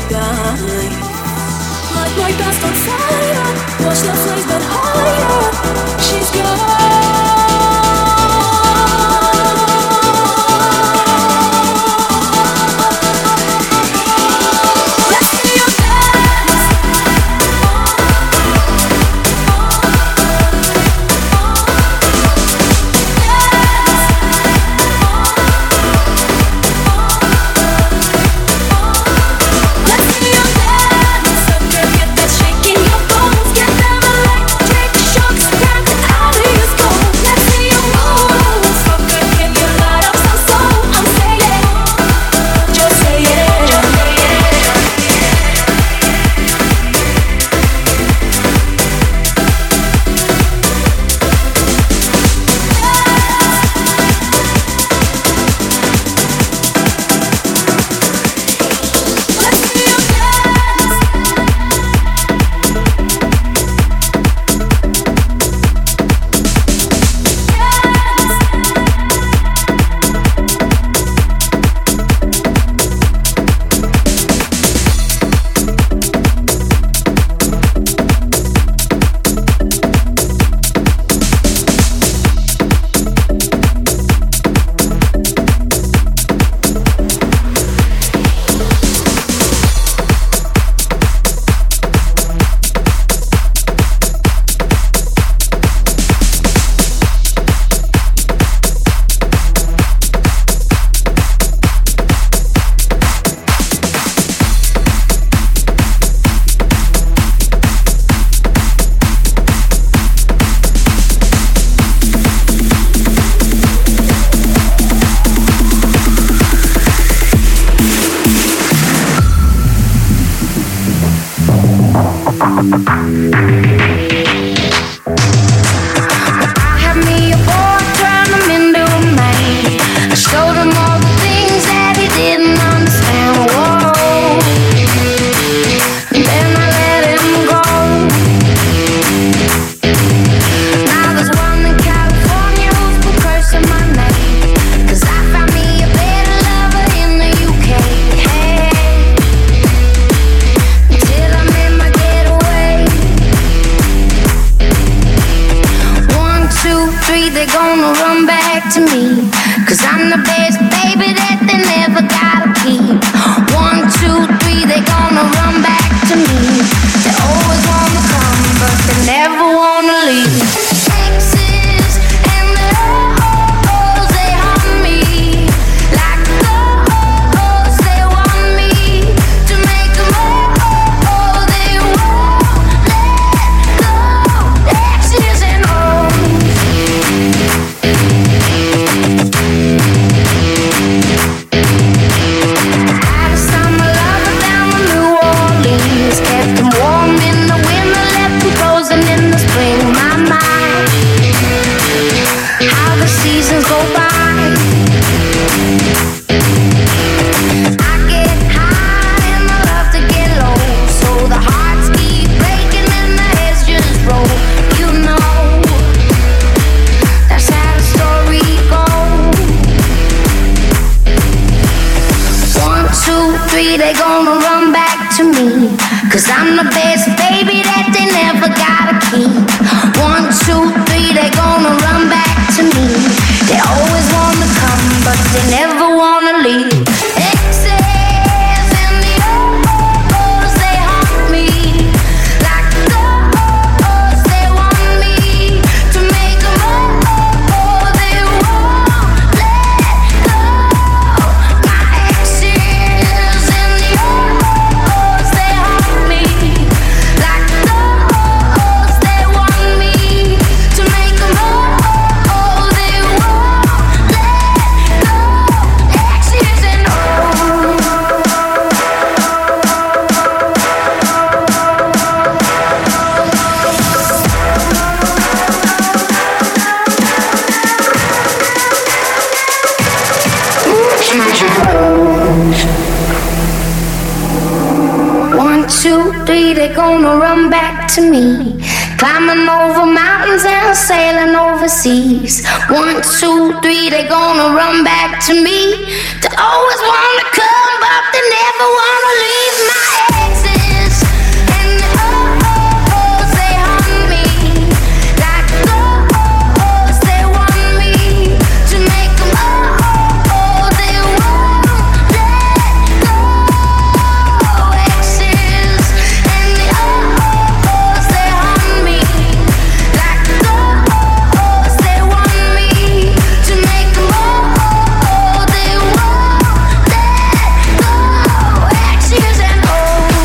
2, 3, they're gonna run back to me. Climbing over mountains and sailing overseas. 1, 2, 3, they gonna run back to me. They always wanna come, but they never wanna leave. My exes and the oh-ohs, they hunt me like ghosts. They want me to make them oh-oh. They won't let go. Exes and the oh-ohs, they hunt me like ghosts. They want me to make them oh-oh. They won't let go. Exes and oh.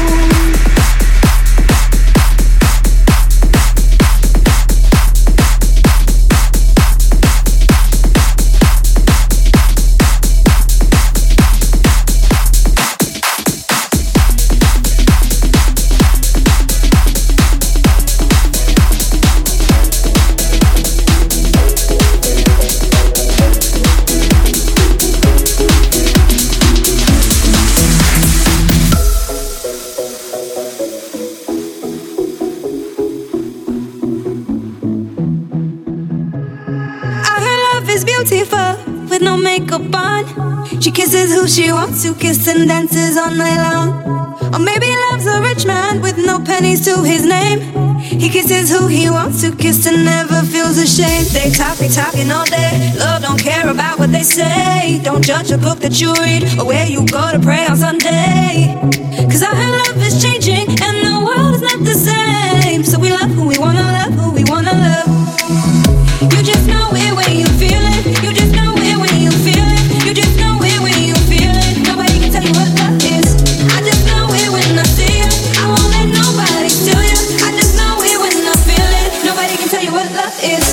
I heard love is beautiful with no makeup on. She kisses who she wants to kiss and dances all night long. Or maybe love's a rich man with no pennies to his name. He kisses who he wants to kiss and never feels ashamed. They talking all day. Love don't care about what they say. Don't judge a book that you read or where you go to pray on Sunday. Cause I heard love is changing and the world is not the same. So we love who we wanna love, who we wanna love. You just know it when you feel it. You just know it when you feel it. You just know it when you feel it. Nobody can tell you what love is. I just know it when I see you. I won't let nobody steal you. I just know it when I feel it. Nobody can tell you what love is.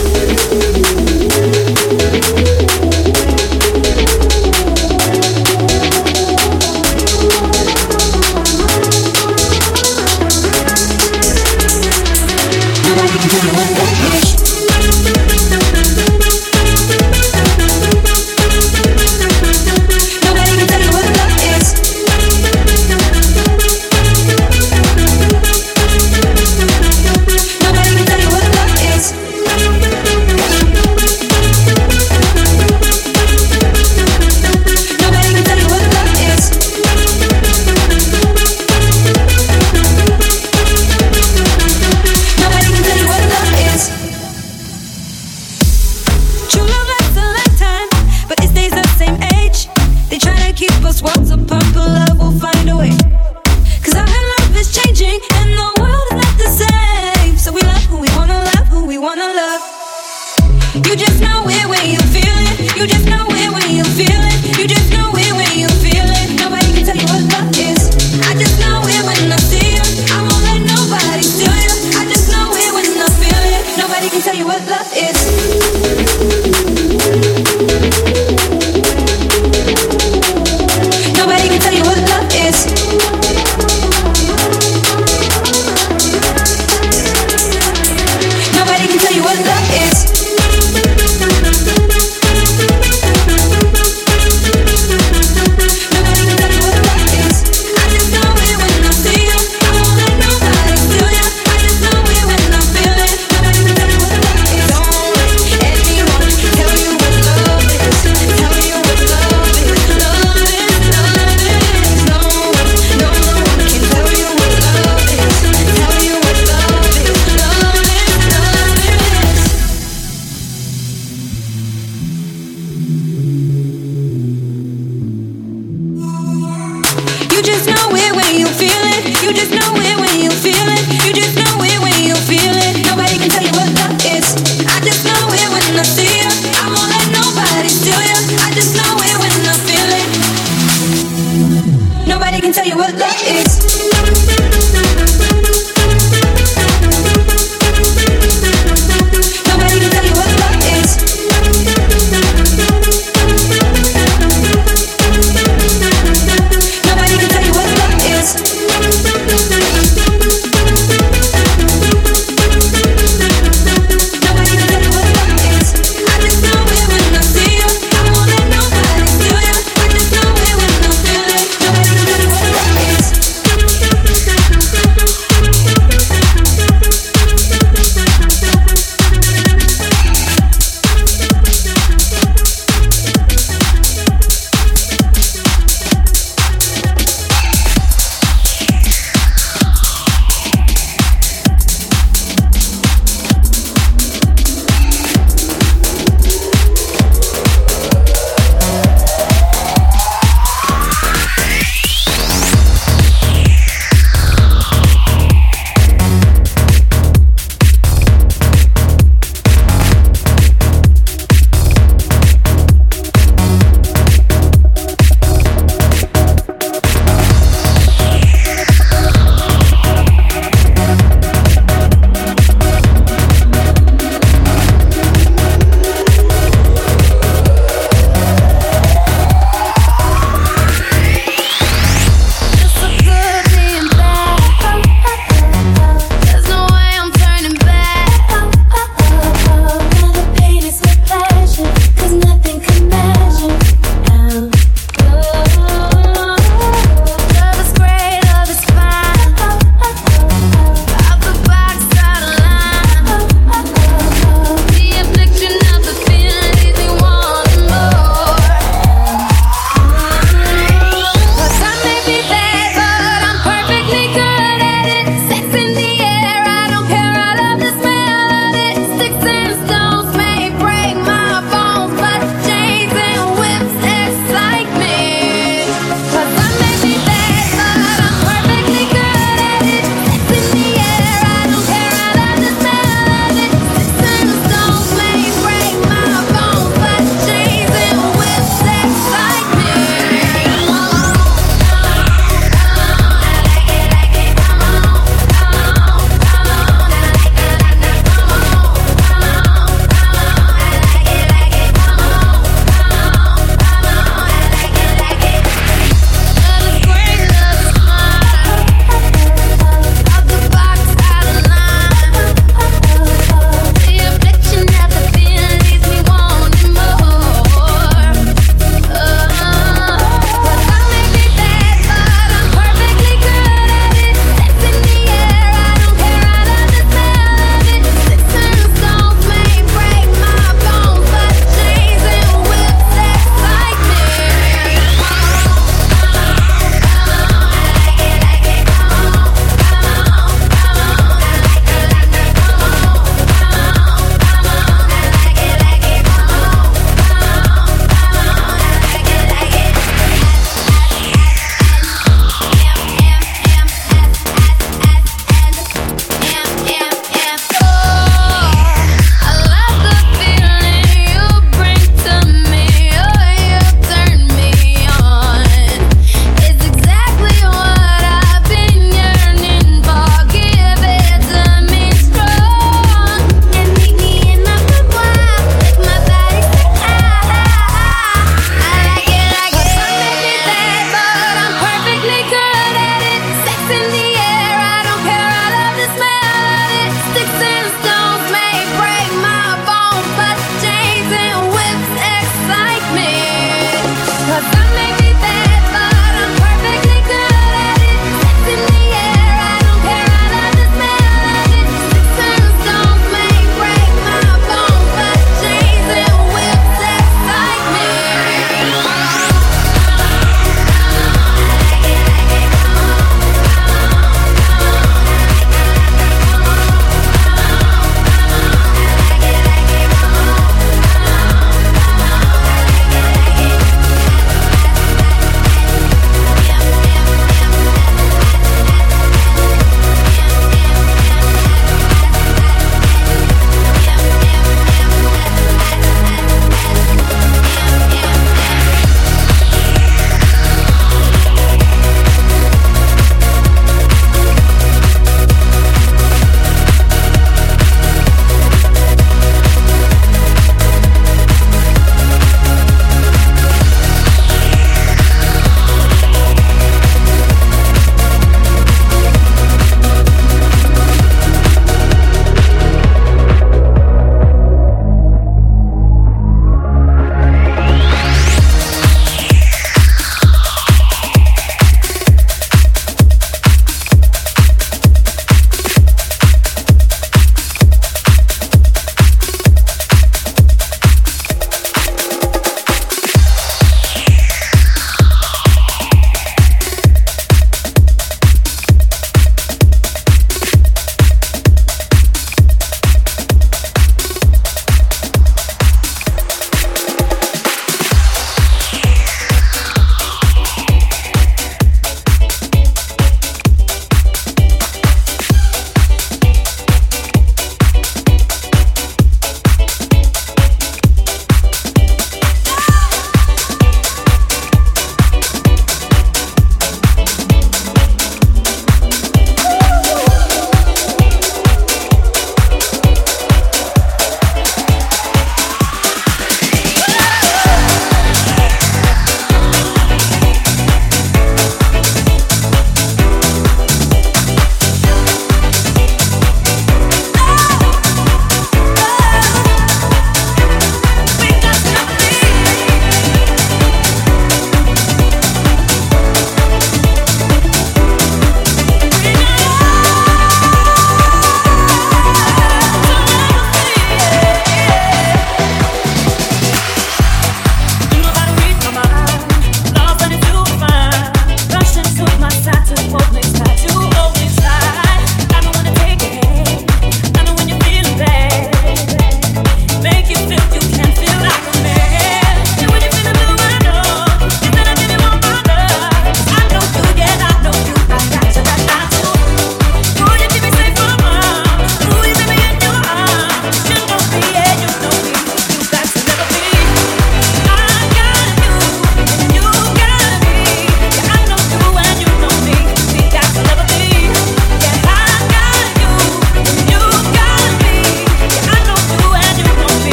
Nobody can tell you what love is.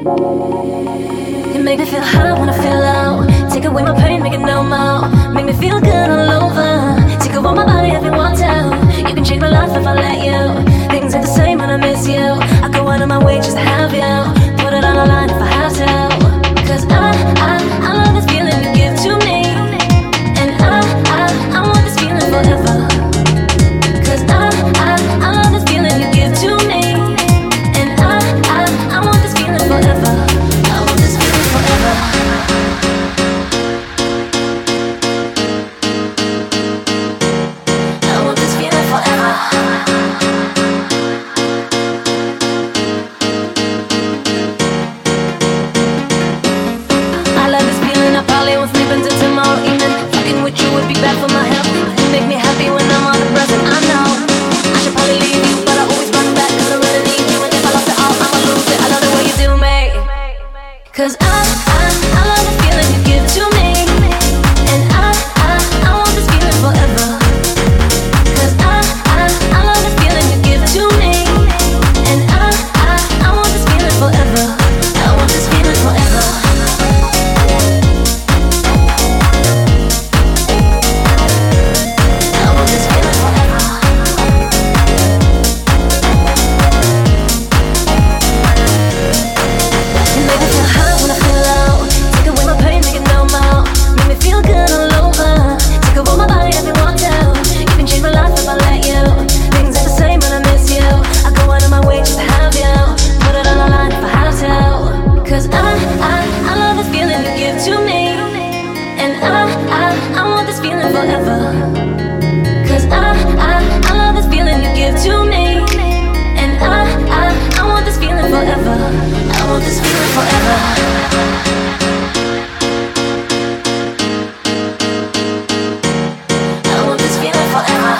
You make me feel high when I feel low. Take away my pain, make it no more. Make me feel good all over. Take over my body if you want to. You can change my life if I let you. Things ain't the same when I miss you. I go out of my way just to have you. Put it on the line if I have to. Cause I love this feeling you give to me. And I want this feeling forever. Cause I love this feeling you give to me. And I want this feeling forever. I want this feeling forever. I want this feeling forever. I love this feeling, I probably won't sleep until tomorrow evening. Fucking with you would be bad for my health. You make me happy when I'm on the present, I know. I should probably leave you, but I always run back cause I really need you. And if I lost it all, I'ma lose it. I love the way you do me. Cause I love the feeling you give to me. And I want this feeling forever. Cause I love the feeling you give to me. And I want this feeling forever. I want this feeling forever. I want this feeling forever. You make me feel high when I feel low. Take away my pain, make it no more. Make me feel good all over. Take over my body if you want to. You can change my life if I let you. Things ain't the same when I miss you. I go out of my way just to have you. Put it on the line if I have to. Cause I love this feeling you give to me. And I want this feeling forever. Cause I love this feeling you give to me. And I want this feeling forever. I want this feeling forever. I want this feeling forever.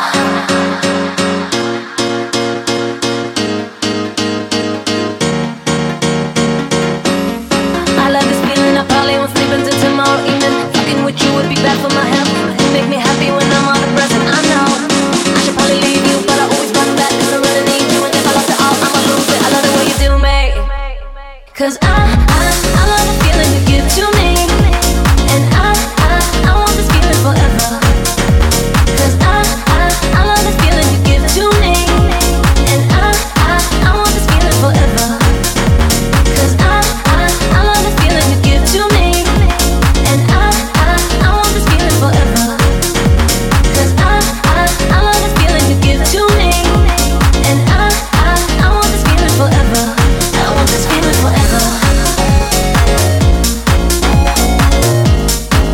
I love this feeling, I probably won't sleep until tomorrow evening. Fucking with you would be bad for my health. You make me happy when I'm on the present, I know. I should probably leave you, but I always run back cause I really need you. And if I lost it all, I'ma lose it. I love the way you do me. Cause I love the feeling you give to me. And I want this feeling forever. Cause I love this feeling you give to me. And I want this feeling forever. Cause I love this feeling you give to me. And I want this feeling forever. Cause I love this feeling you give to me. And I want this feeling forever. I want this feeling forever.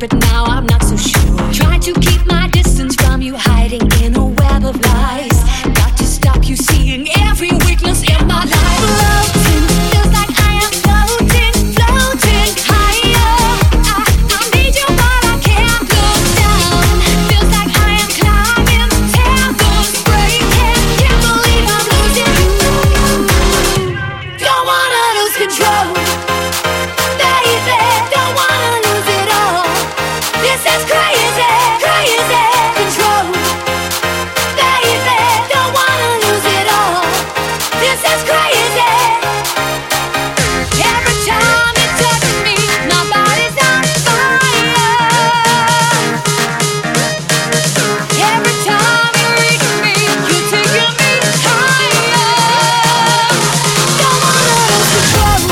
but now I'm not so sure. Try to keep my distance from you, hiding in a web of lies. Got to stop you seeing every weakness in my life. Floating, feels like I am floating, floating higher. I need you but I can't look down. Feels like I am climbing, tethers breaking. Can't believe I'm losing you. Don't wanna lose control, baby. Don't wanna lose it all. This is crazy, crazy control, baby. Don't wanna lose it all. This is crazy. Every time you touch me, my body's on fire. Every time you reach me, you're taking me higher. Don't wanna lose control.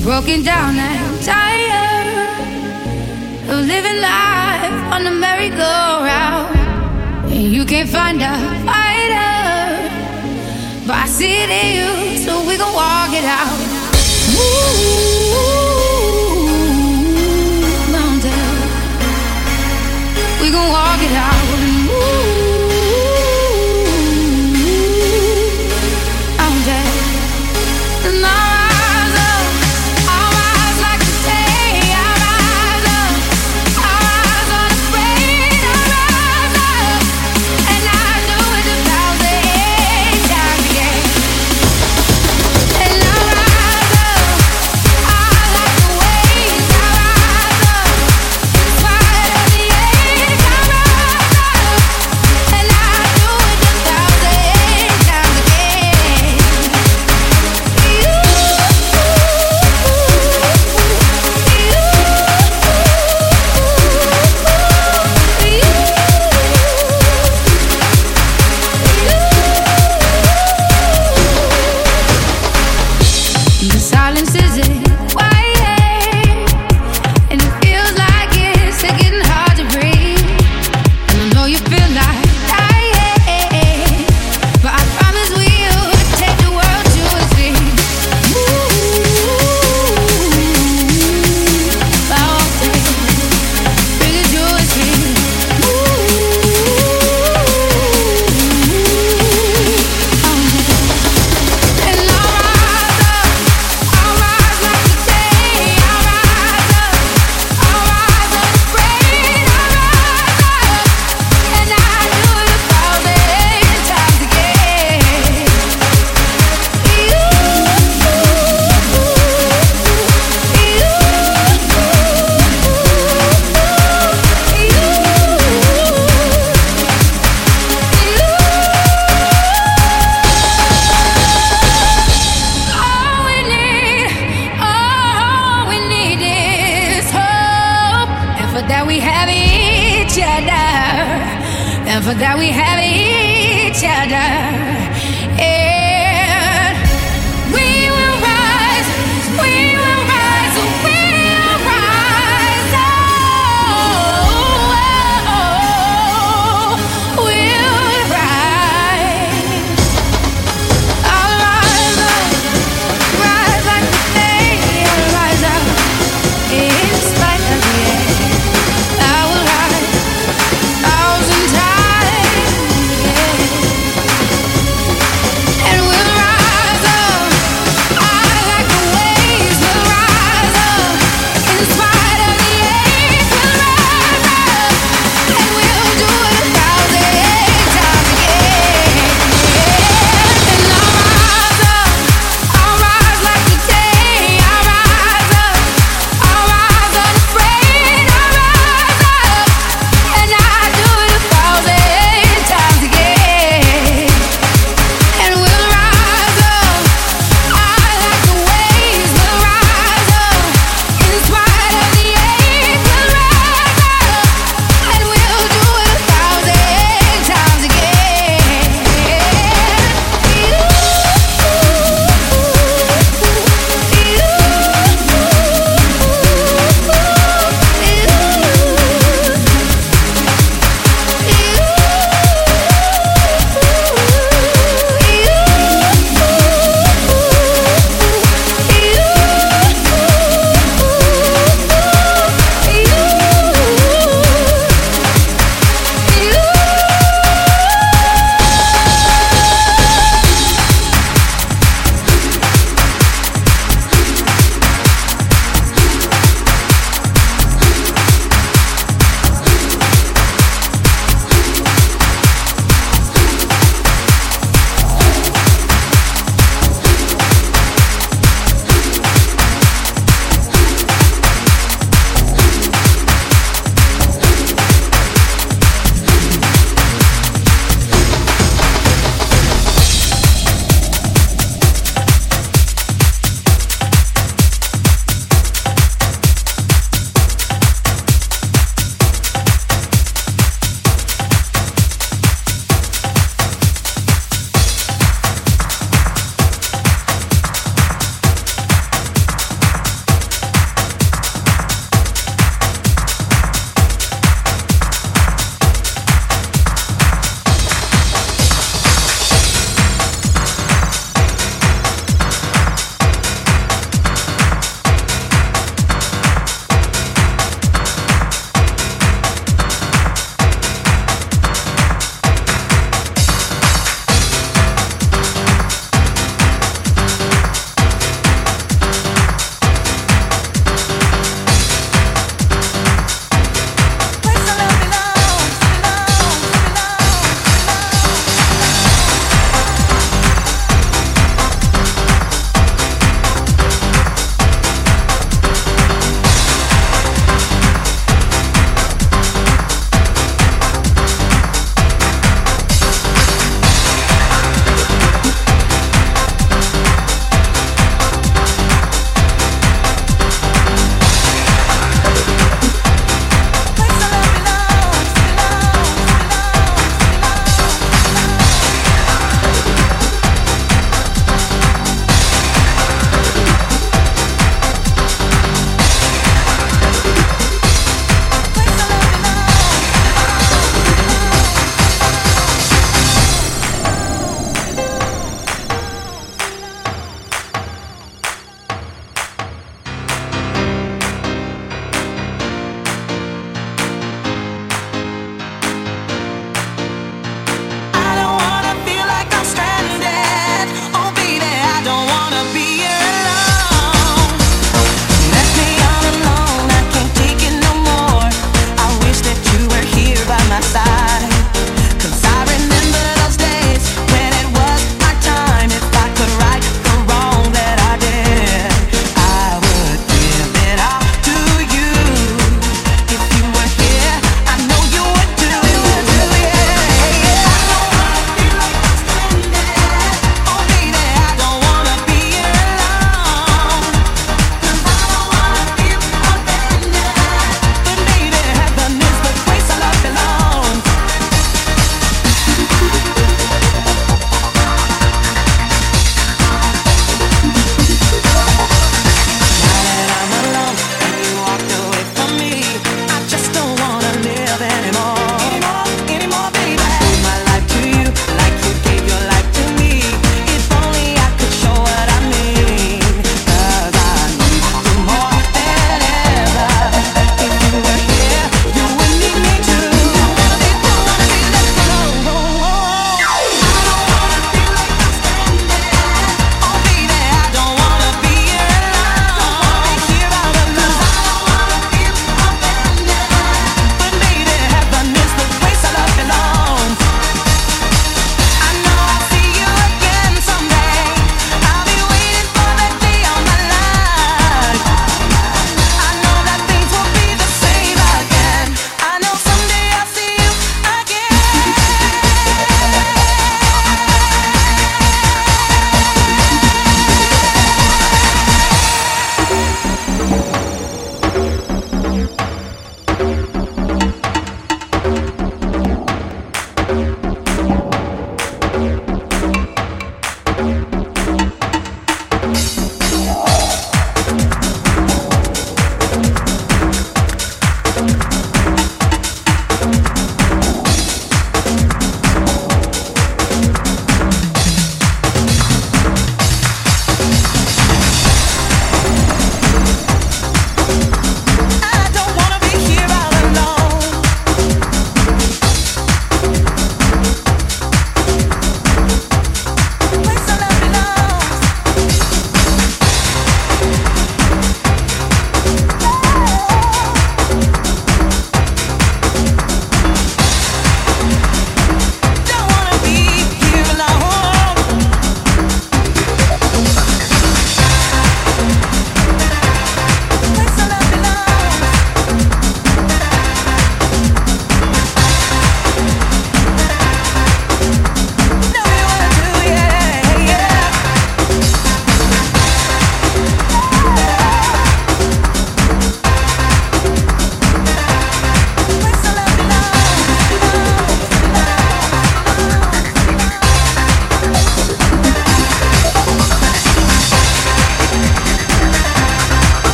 broken down and tired of living life on the merry-go-round. And you can't find a fighter, but I see it in you, so we gon' walk it out. Ooh, mountain, we gon' walk it out. Ooh, mountain, and for that we have each other.